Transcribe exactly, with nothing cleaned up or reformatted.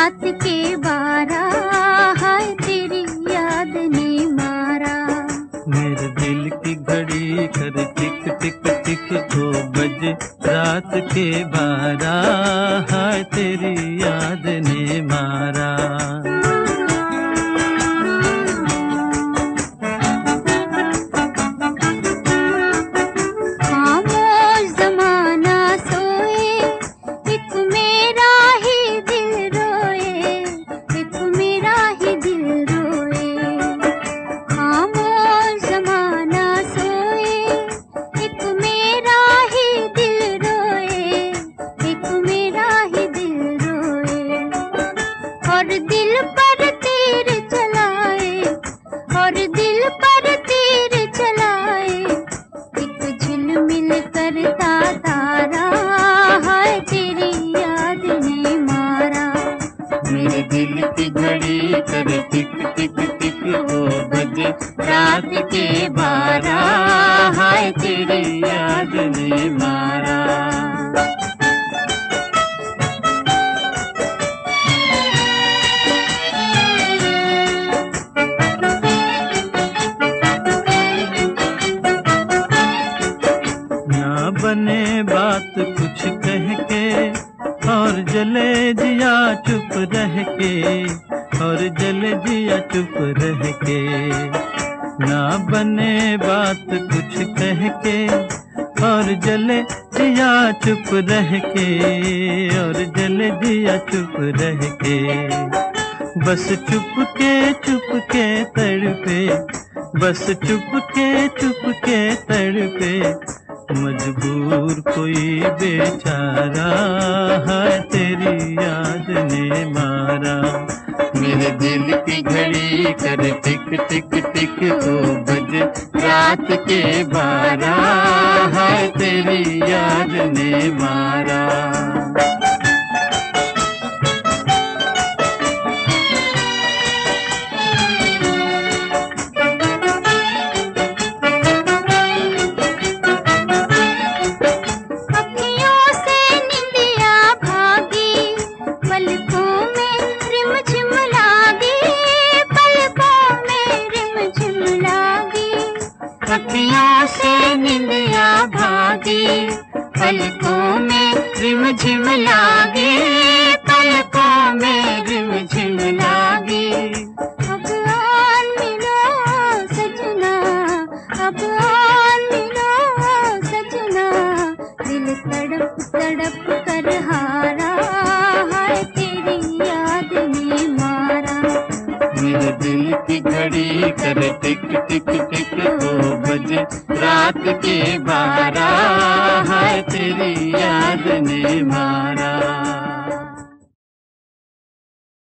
रात के बारह हाय तेरी याद ने मारा। मेरे दिल की घड़ी कर टिक टिक टिक दो बजे रात के बारह हाय तेरी याद ने मारा। और दिल पर तीर चलाए और दिल पर तीर चलाए एक झिलमिल करता तारा हाय तेरी याद ने मारा। मेरे दिल की घड़ी कर टिक टिक टिक दो बजे रात के बारह हाय तेरी याद ने मारा। बने बात कुछ कह के और जले जिया चुप रह के और जले जिया चुप रह के। ना बने बात कुछ कह के और जले जिया चुप रह के और जले जिया चुप रह के। बस चुप के चुप के तड़पे बस चुप के चुप के तड़पे मजबूर कोई बेचारा है तेरी याद ने मारा। मेरे दिल की घड़ी कर टिक टिक टिक दो बजे रात के बारह है तेरी याद ने मारा। अखियों से निंदिया भागी पलकों में रिमझिम लागी पलकों में रिमझिम लागी। अब आन मिलो सजना अब आन मिलो सजना दिल तड़प तड़प कर हारा हाय तेरी याद ने मारा। मेरे दिल की घड़ी कर टिक टिक टिक दो बजे रात के बारह हाय तेरी याद ने मारा।